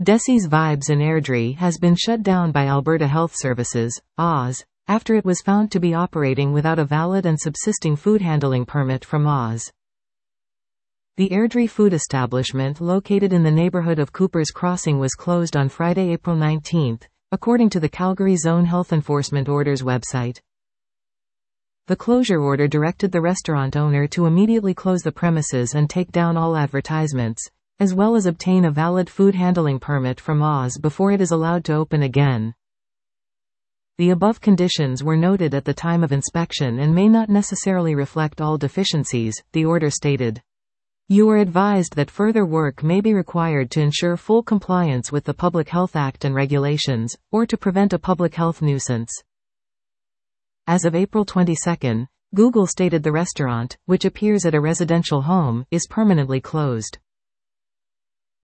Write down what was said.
Desi's Vibes in Airdrie has been shut down by Alberta Health Services, AHS, after it was found to be operating without a valid and subsisting food handling permit from AHS. The Airdrie food establishment located in the neighbourhood of Cooper's Crossing was closed on Friday, April 19, according to the Calgary Zone Health Enforcement Orders website. The closure order directed the restaurant owner to immediately close the premises and take down all advertisements, as well as obtain a valid food handling permit from AHS before it is allowed to open again. The above conditions were noted at the time of inspection and may not necessarily reflect all deficiencies, the order stated. You are advised that further work may be required to ensure full compliance with the Public Health Act and regulations, or to prevent a public health nuisance. As of April 22, Google stated the restaurant, which appears at a residential home, is permanently closed.